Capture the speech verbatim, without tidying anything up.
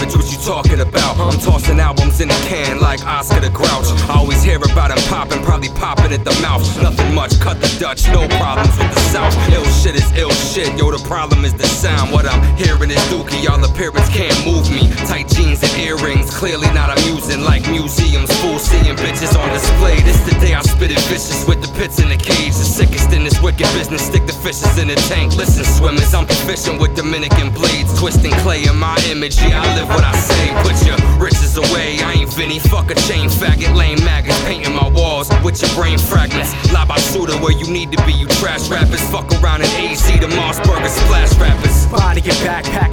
judge what you talking about. I'm tossing albums in a can like Oscar the Grouch. I always hear about him popping, probably popping at the mouth. Nothing much, cut the Dutch, no problems with the South. Ill shit is ill shit, yo, the problem is the sound. What I'm hearing is dookie, y'all appearance can't move me. Tight jeans and earrings, clearly not amusing. Like museums, fools seeing bitches on display. This the day I spit it vicious with the pits in the cage. The sickest in this wicked business, stick the fishes in the tank. Listen, swimmers, I'm proficient with Dominican blades, twisting clay in my image. Yeah, I live what I say. Put your riches away. I ain't Vinny, fuck a chain faggot, lame maggots painting my walls with your brain fragments. La basura where you need to be, you trash rappers. Fuck around in A Z, the Mossburger splash rappers. Body and backpack